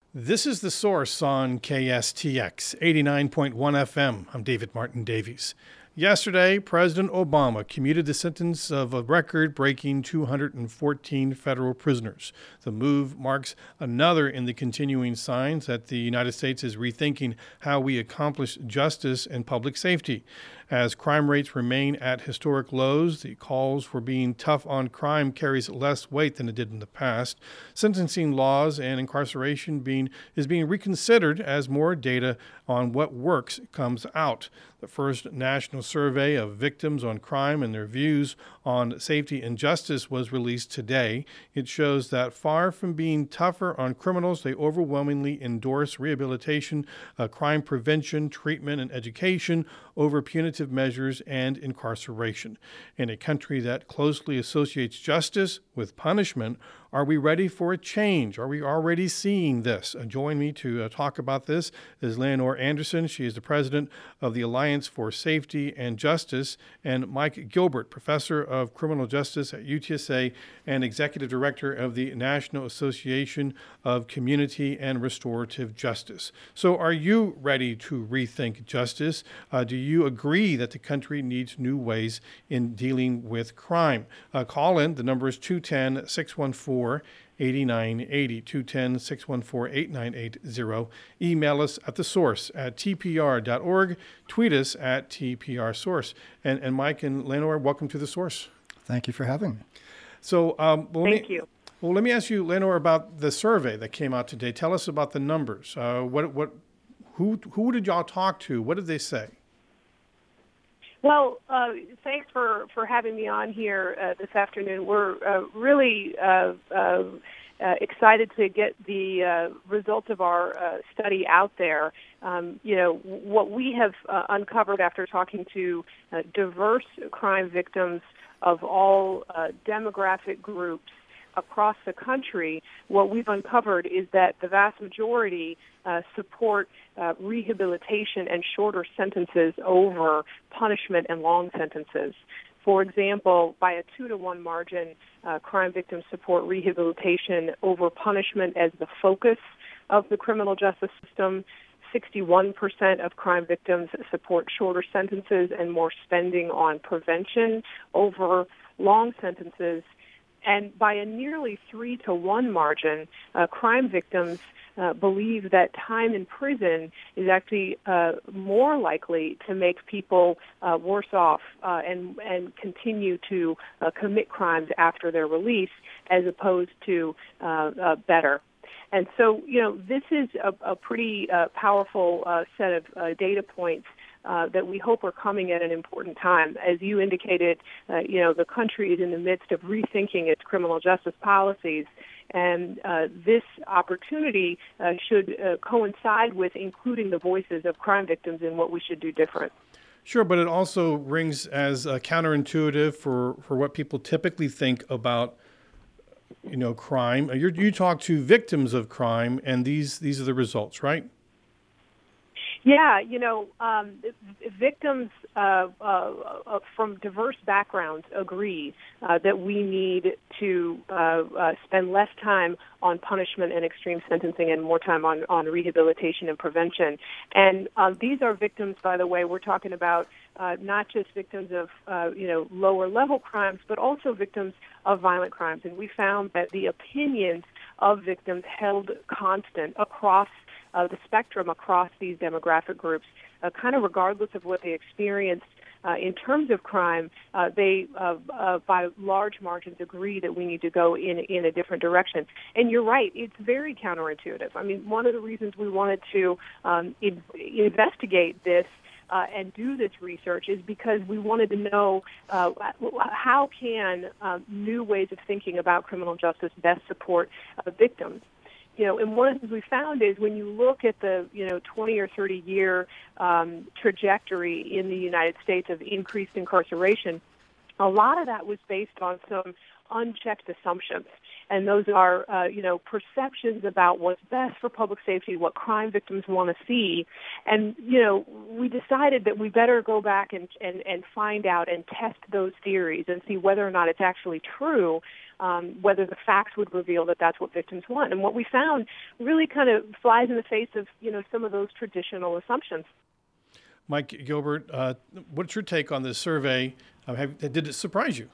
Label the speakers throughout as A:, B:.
A: This is The Source on KSTX 89.1 FM. I'm David Martin Davies. Yesterday, President Obama commuted the sentence of a record-breaking 214 federal prisoners. The move marks another in the continuing signs that the United States is rethinking how we accomplish justice and public safety. As crime rates remain at historic lows, the calls for being tough on crime carries less weight than it did in the past. Sentencing laws and incarceration is being reconsidered as more data on what works comes out. The first national survey of victims on crime and their views on safety and justice was released today. It shows that far from being tougher on criminals, they overwhelmingly endorse rehabilitation, crime prevention, treatment, and education over punitive measures and incarceration. In a country that closely associates justice with punishment, are we ready for a change? Are we already seeing this? Join me to talk about this is Leonore Anderson. She is the president of the Alliance for Safety and Justice, and Mike Gilbert, professor of criminal justice at UTSA and executive director of the National Association of Community and Restorative Justice. So are you ready to rethink justice? Do you agree that the country needs new ways in dealing with crime? Call in. The number is 210-614-8980, 210-614-8980. Email us at thesource@tpr.org. Tweet us at TPRSource. And Mike and Leonore, welcome to The Source.
B: Thank you for having me.
A: So,
C: Thank you.
A: Well, let me ask you, Leonore, about the survey that came out today. Tell us about the numbers. Who did y'all talk to? What did they say?
C: Well, thanks for having me on here this afternoon. We're really excited to get the results of our study out there. What we have uncovered after talking to diverse crime victims of all demographic groups across the country, what we've uncovered is that the vast majority support rehabilitation and shorter sentences over punishment and long sentences. For example, by a 2-to-1 margin, crime victims support rehabilitation over punishment as the focus of the criminal justice system. 61% of crime victims support shorter sentences and more spending on prevention over long sentences. And by a nearly 3-to-1 margin, crime victims believe that time in prison is actually more likely to make people worse off and continue to commit crimes after their release as opposed to better. And so, this is a pretty powerful set of data points that we hope are coming at an important time. As you indicated, the country is in the midst of rethinking its criminal justice policies, and this opportunity should coincide with including the voices of crime victims in what we should do different.
A: Sure, but it also rings as counterintuitive for what people typically think about crime. You talk to victims of crime, and these are the results, right?
C: Yeah, victims from diverse backgrounds agree that we need to spend less time on punishment and extreme sentencing and more time on rehabilitation and prevention. And these are victims, by the way, we're talking about not just victims of, lower level crimes, but also victims of violent crimes. And we found that the opinions of victims held constant across the spectrum across these demographic groups, kind of regardless of what they experienced in terms of crime. They, by large margins, agree that we need to go in a different direction. And you're right, it's very counterintuitive. I mean, one of the reasons we wanted to investigate this and do this research is because we wanted to know how can new ways of thinking about criminal justice best support victims. And one of the things we found is when you look at the, 20 or 30 year trajectory in the United States of increased incarceration, a lot of that was based on some unchecked assumptions. and those are, perceptions about what's best for public safety, what crime victims want to see. And, we decided that we better go back and find out and test those theories and see whether or not it's actually true, whether the facts would reveal that that's what victims want. And what we found really kind of flies in the face of, some of those traditional assumptions.
A: Mike Gilbert, what's your take on this survey? Did it surprise you?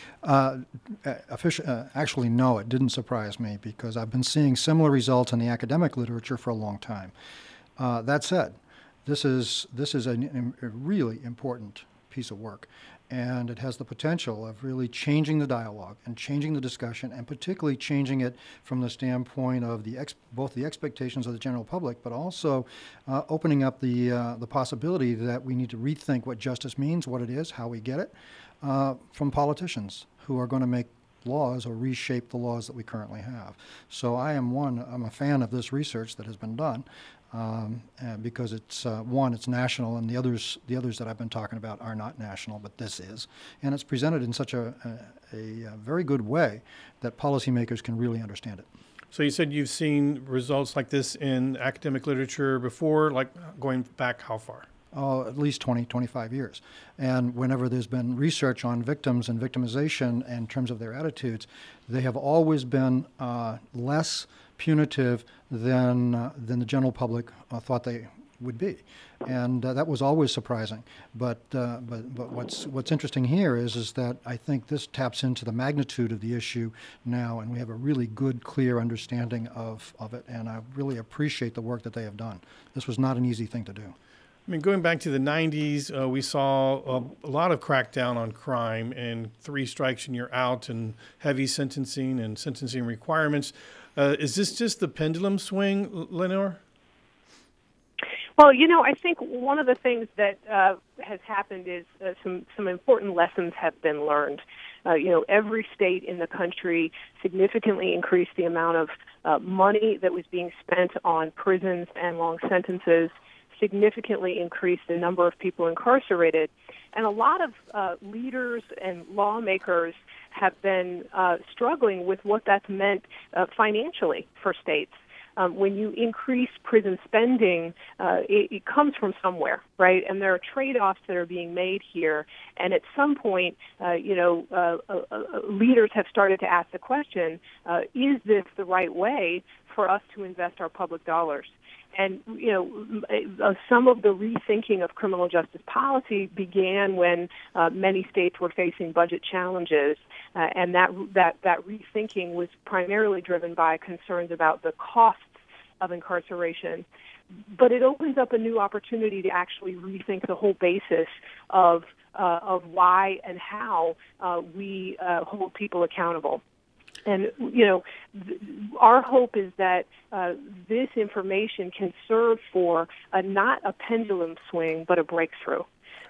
B: Actually, no, it didn't surprise me because I've been seeing similar results in the academic literature for a long time. That said, this is a really important piece of work, and it has the potential of really changing the dialogue and changing the discussion, and particularly changing it from the standpoint of both the expectations of the general public, but also opening up the possibility that we need to rethink what justice means, what it is, how we get it, from politicians who are going to make laws or reshape the laws that we currently have. So I'm a fan of this research that has been done. Because it's it's national, and the others that I've been talking about are not national, but this is, and it's presented in such a very good way that policymakers can really understand it.
A: So you said you've seen results like this in academic literature before, like going back how far?
B: At least 20, 25 years. And whenever there's been research on victims and victimization in terms of their attitudes, they have always been less punitive than the general public thought they would be, and that was always surprising. But what's interesting here is that I think this taps into the magnitude of the issue now, and we have a really good, clear understanding of it. And I really appreciate the work that they have done. This was not an easy thing to do.
A: I mean, going back to the 90s, we saw a lot of crackdown on crime and 3 strikes and you're out and heavy sentencing and sentencing requirements. Is this just the pendulum swing, Lenore?
C: Well, I think one of the things that has happened is some important lessons have been learned. Every state in the country significantly increased the amount of money that was being spent on prisons and long sentences, significantly increased the number of people incarcerated. And a lot of leaders and lawmakers have been struggling with what that's meant financially for states. When you increase prison spending, it comes from somewhere, right? And there are trade-offs that are being made here. And at some point, leaders have started to ask the question, is this the right way for us to invest our public dollars? And, some of the rethinking of criminal justice policy began when many states were facing budget challenges, and that rethinking was primarily driven by concerns about the costs of incarceration. But it opens up a new opportunity to actually rethink the whole basis of why and how we hold people accountable. And, our hope is that this information can serve for not a pendulum swing, but a breakthrough.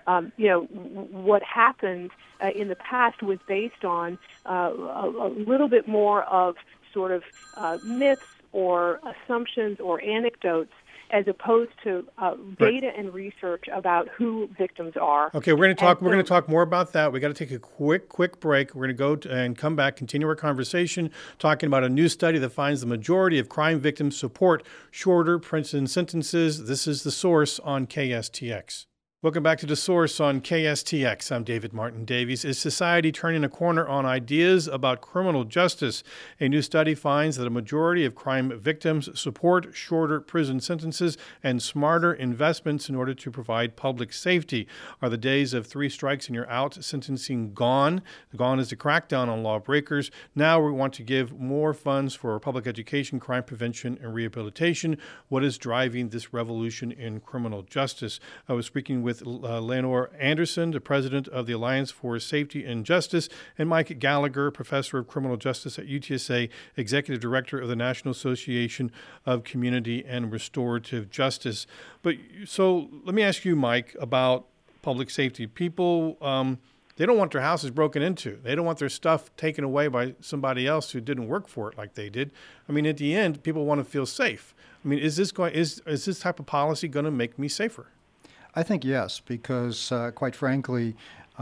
C: What happened in the past was based on a little bit more of sort of myths or assumptions or anecdotes, as opposed to data and research about who victims are.
A: Okay, we're going to talk more about that. We got to take a quick break. We're going to go and come back, continue our conversation, talking about a new study that finds the majority of crime victims support shorter prison sentences. This is The Source on KSTX. Welcome back to The Source on KSTX. I'm David Martin Davies. Is society turning a corner on ideas about criminal justice? A new study finds that a majority of crime victims support shorter prison sentences and smarter investments in order to provide public safety. Are the days of 3 strikes and you're out sentencing gone? Gone is the crackdown on lawbreakers. Now we want to give more funds for public education, crime prevention, and rehabilitation. What is driving this revolution in criminal justice? I was speaking with Lenore Anderson, the president of the Alliance for Safety and Justice, and Mike Gallagher, professor of criminal justice at UTSA, executive director of the National Association of Community and Restorative Justice. But so let me ask you, Mike, about public safety. People, they don't want their houses broken into. They don't want their stuff taken away by somebody else who didn't work for it like they did. I mean, at the end, people want to feel safe. I mean, is this type of policy going to make me safer?
B: I think yes, because quite frankly,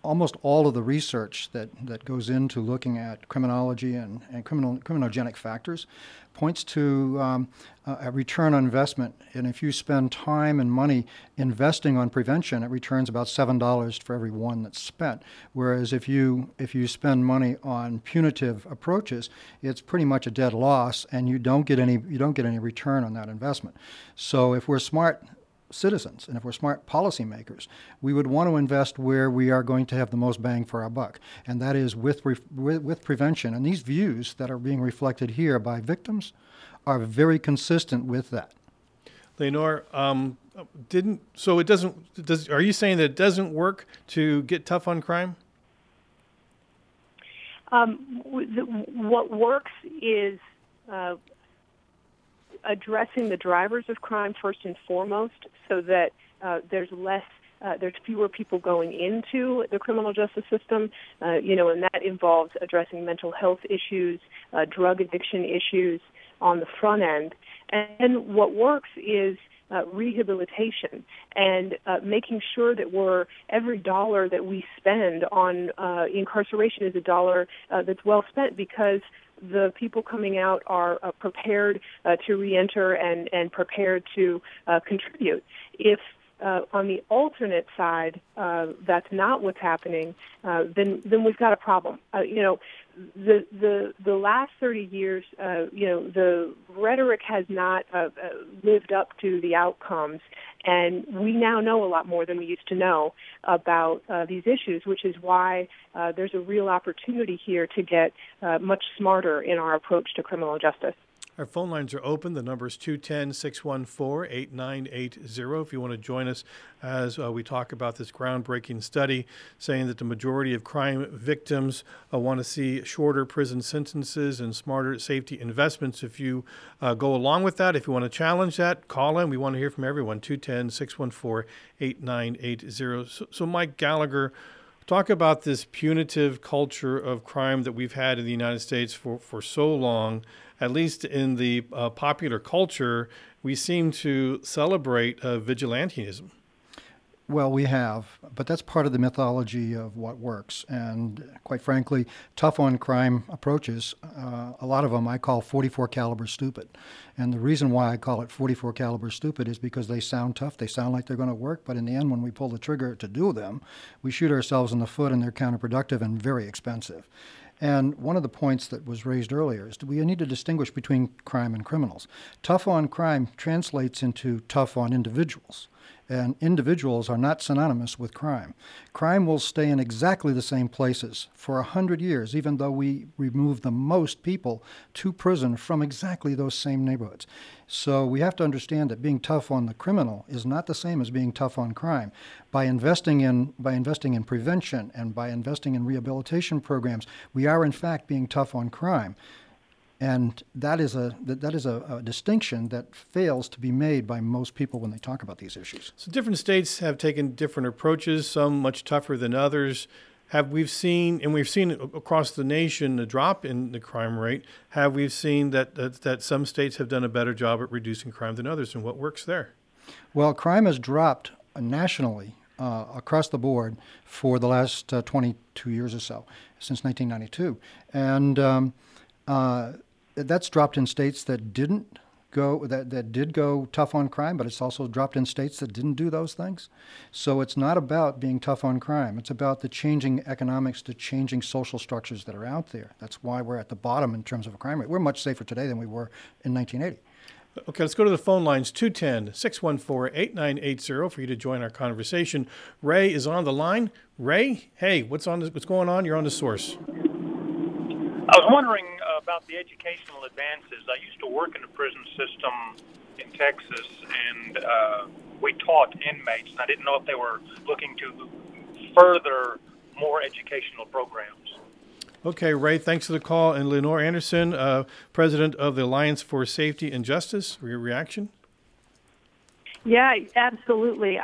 B: almost all of the research that goes into looking at criminology and criminogenic factors points to a return on investment. And if you spend time and money investing on prevention, it returns about $7 for every one that's spent. Whereas if you spend money on punitive approaches, it's pretty much a dead loss, and you don't get any return on that investment. So if we're smart citizens and if we're smart policymakers, we would want to invest where we are going to have the most bang for our buck, and that is with prevention. And these views that are being reflected here by victims are very consistent with that.
A: Lenore, are you saying that it doesn't work to get tough on crime?
C: What works is addressing the drivers of crime first and foremost, so that there's fewer people going into the criminal justice system, and that involves addressing mental health issues, drug addiction issues on the front end. And what works is rehabilitation and making sure that every dollar that we spend on incarceration is a dollar that's well spent, because the people coming out are prepared to reenter and prepared to contribute. If on the alternate side, that's not what's happening, then we've got a problem. The last 30 years, the rhetoric has not lived up to the outcomes, and we now know a lot more than we used to know about these issues, which is why there's a real opportunity here to get much smarter in our approach to criminal justice.
A: Our phone lines are open. The number is 210-614-8980 if you want to join us as we talk about this groundbreaking study saying that the majority of crime victims want to see shorter prison sentences and smarter safety investments. If you go along with that, if you want to challenge that, call in. We want to hear from everyone, 210-614-8980. So Mike Gallagher, talk about this punitive culture of crime that we've had in the United States for so long. At least in the popular culture, we seem to celebrate vigilantism.
B: Well, we have, but that's part of the mythology of what works. And quite frankly, tough on crime approaches, a lot of them I call 44 caliber stupid. And the reason why I call it 44 caliber stupid is because they sound tough, they sound like they're going to work, but in the end, when we pull the trigger to do them, we shoot ourselves in the foot and they're counterproductive and very expensive. And one of the points that was raised earlier is we need to distinguish between crime and criminals. Tough on crime translates into tough on individuals. And individuals are not synonymous with crime. Crime will stay in exactly the same places for 100 years, even though we remove the most people to prison from exactly those same neighborhoods. So we have to understand that being tough on the criminal is not the same as being tough on crime. By investing in prevention and by investing in rehabilitation programs, we are in fact being tough on crime. And that is a distinction that fails to be made by most people when they talk about these issues.
A: So different states have taken different approaches, some much tougher than others. We've seen across the nation a drop in the crime rate. Have we seen that some states have done a better job at reducing crime than others, and what works there?
B: Well, crime has dropped nationally across the board for the last 22 years or so, since 1992. And that's dropped in states that did go tough on crime, but it's also dropped in states that didn't do those things. So it's not about being tough on crime. It's about the changing economics, the changing social structures that are out there. That's why we're at the bottom in terms of a crime rate. We're much safer today than we were in 1980.
A: Okay, let's go to the phone lines, 210-614-8980 for you to join our conversation. Ray is on the line. Ray, hey, what's going on? You're on The Source.
D: I was wondering about the educational advances. I used to work in the prison system in Texas, and we taught inmates, and I didn't know if they were looking to further more educational programs.
A: Okay, Ray, thanks for the call. And Lenore Anderson, president of the Alliance for Safety and Justice, for your reaction.
C: Yeah, absolutely.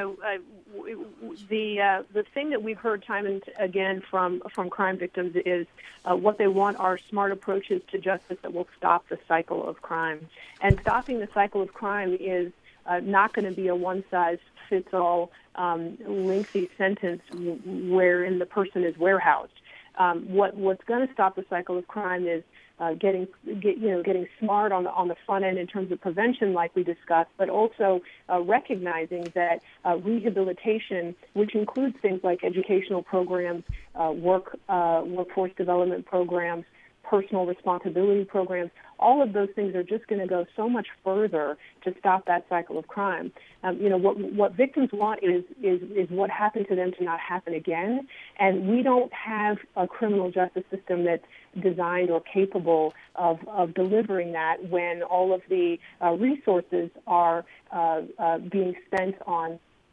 C: The thing that we've heard time and again from crime victims is what they want are smart approaches to justice that will stop the cycle of crime. And stopping the cycle of crime is not going to be a one-size-fits-all lengthy sentence wherein the person is warehoused. What's going to stop the cycle of crime is getting smart on the front end in terms of prevention, like we discussed, but also recognizing that rehabilitation, which includes things like educational programs, workforce development programs, personal responsibility programs, all of those things are just going to go so much further to stop that cycle of crime. What victims want is what happened to them to not happen again, and we don't have a criminal justice system that's designed or capable of delivering that when all of the resources are being spent on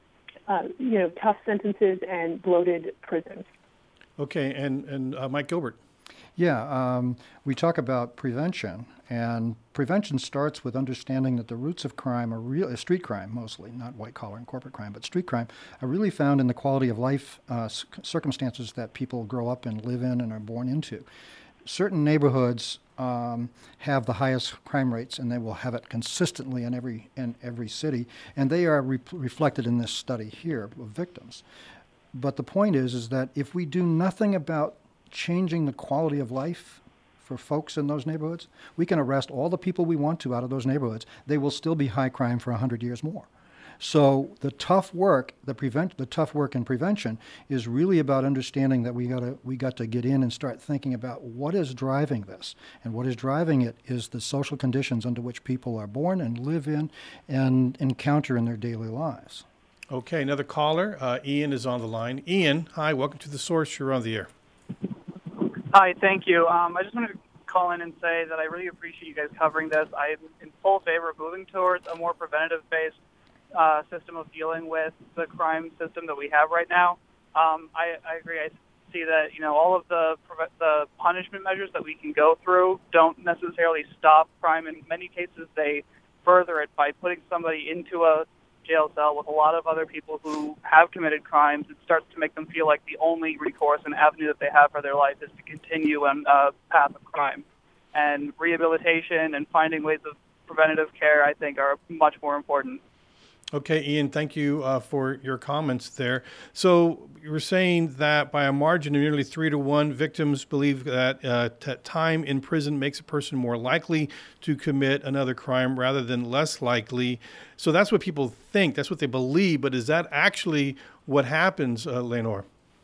C: tough sentences and bloated prisons.
A: Okay, and Mike Gilbert.
B: Yeah, we talk about prevention, and prevention starts with understanding that the roots of crime are street crime mostly, not white-collar and corporate crime, but street crime are really found in the quality of life circumstances that people grow up and live in and are born into. Certain neighborhoods have the highest crime rates, and they will have it consistently in every city, and they are reflected in this study here of victims. But the point is that if we do nothing about changing the quality of life for folks in those neighborhoods, we can arrest all the people we want to out of those neighborhoods. They will still be high crime for 100 years more. So the tough work, the tough work in prevention is really about understanding that we got to get in and start thinking about what is driving this, and what is driving it is the social conditions under which people are born and live in and encounter in their daily lives.
A: Okay, another caller. Ian is on the line. Ian, hi, welcome to The Source. You're on the air.
E: Hi, thank you. I just wanted to call in and say that I really appreciate you guys covering this. I'm in full favor of moving towards a more preventative-based system of dealing with the crime system that we have right now. I agree. I see that all of the punishment measures that we can go through don't necessarily stop crime. In many cases, they further it by putting somebody into a jail cell with a lot of other people who have committed crimes. It starts to make them feel like the only recourse and avenue that they have for their life is to continue on a path of crime. And rehabilitation and finding ways of preventative care, I think, are much more important.
A: Okay, Ian, thank you for your comments there. So you were saying that by a margin of nearly 3-1, victims believe that time in prison makes a person more likely to commit another crime rather than less likely. So that's what people think. That's what they believe. But is that actually what happens, Lenore?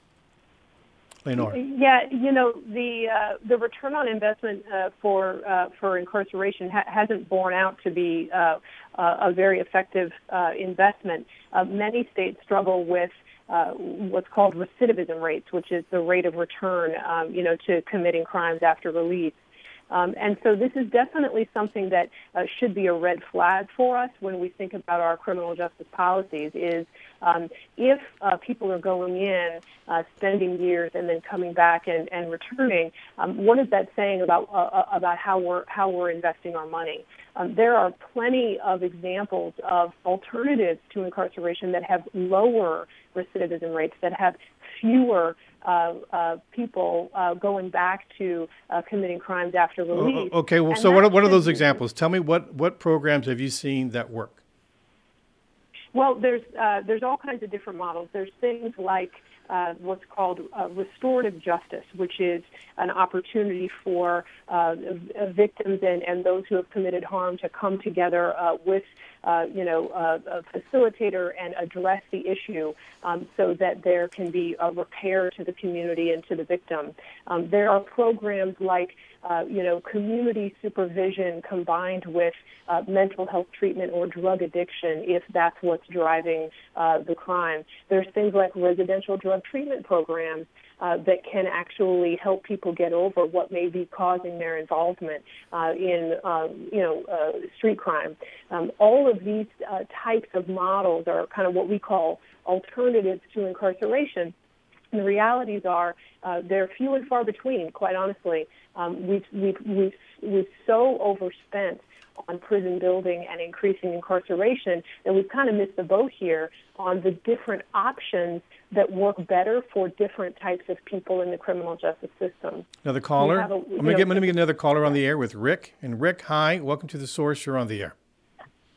C: Yeah, the return on investment for incarceration hasn't borne out to be a very effective investment. Many states struggle with what's called recidivism rates, which is the rate of return, to committing crimes after release. And so this is definitely something that should be a red flag for us when we think about our criminal justice policies is if people are going in, spending years, and then coming back and returning, what is that saying about how we're investing our money? There are plenty of examples of alternatives to incarceration that have lower recidivism rates, that have fewer people going back to committing crimes after release.
A: Okay, well, so what are those examples? Tell me what programs have you seen that work?
C: Well, there's all kinds of different models. There's things like what's called restorative justice, which is an opportunity for victims and those who have committed harm to come together with a facilitator and address the issue so that there can be a repair to the community and to the victim. There are programs like community supervision combined with mental health treatment or drug addiction, if that's what's driving the crime. There's things like residential drug treatment programs that can actually help people get over what may be causing their involvement in street crime. All of these types of models are kind of what we call alternatives to incarceration. And the realities are they're few and far between, quite honestly. We've so overspent on prison building and increasing incarceration that we've kind of missed the boat here on the different options that work better for different types of people in the criminal justice system.
A: Another caller? Let me get another caller on the air with Rick. And Rick, hi, welcome to The Source. You're on the air.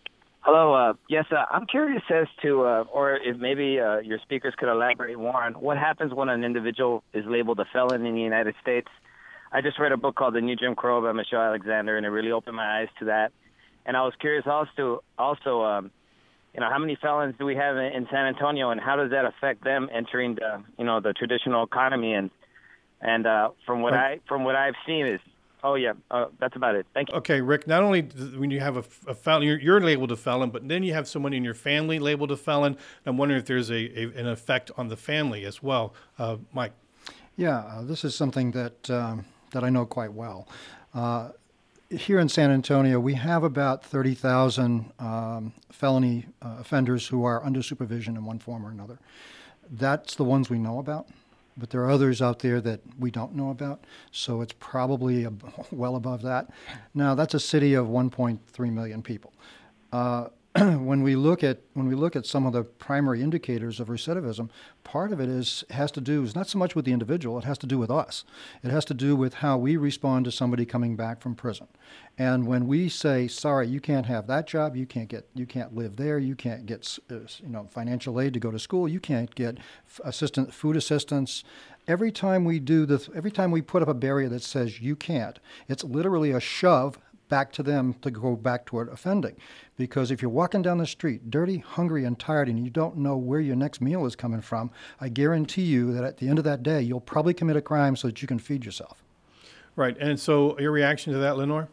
F: Hello. Yes, I'm curious as to, or if maybe your speakers could elaborate more on what happens when an individual is labeled a felon in the United States. I just read a book called The New Jim Crow by Michelle Alexander, and it really opened my eyes to that. And I was curious also, how many felons do we have in San Antonio, and how does that affect them entering the traditional economy? And from what I've seen is. Oh, yeah. That's about it. Thank you.
A: Okay, Rick, not only when you have a felon, you're labeled a felon, but then you have someone in your family labeled a felon. I'm wondering if there's an effect on the family as well. Mike.
B: Yeah, this is something that I know quite well. Here in San Antonio, we have about 30,000 felony offenders who are under supervision in one form or another. That's the ones we know about. But there are others out there that we don't know about, so it's probably well above that. Now, that's a city of 1.3 million people. When we look at some of the primary indicators of recidivism, part of it has to do not so much with the individual; it has to do with us. It has to do with how we respond to somebody coming back from prison. And when we say, "Sorry, you can't have that job. You can't live there. You can't get financial aid to go to school. You can't get food assistance." Every time we put up a barrier that says you can't, it's literally a shove back to them to go back toward offending. Because if you're walking down the street, dirty, hungry, and tired, and you don't know where your next meal is coming from, I guarantee you that at the end of that day, you'll probably commit a crime so that you can feed yourself.
A: Right. And so your reaction to that, Lenore?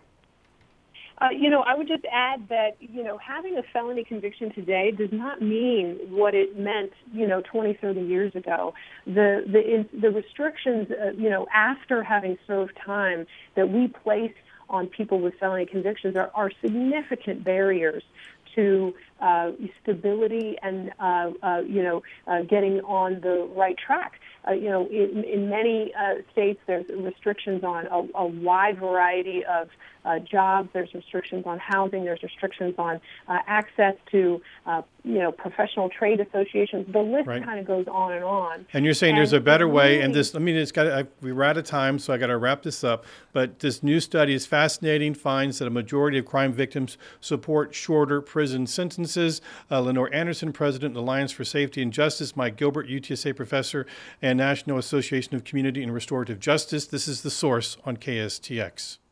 C: I would just add that, having a felony conviction today does not mean what it meant, 20, 30 years ago. The restrictions, after having served time that we place on people with felony convictions are significant barriers to stability and, getting on the right track. In many states, there's restrictions on a wide variety of jobs. There's restrictions on housing. There's restrictions on access to, professional trade associations. The list kind of goes on and on.
A: And you're saying there's a better way. And this, we're out of time, so I got to wrap this up. But this new study is fascinating. Finds that a majority of crime victims support shorter prison sentences. Lenore Anderson, President of the Alliance for Safety and Justice. Mike Gilbert, UTSA professor and National Association of Community and Restorative Justice. This is The Source on KSTX.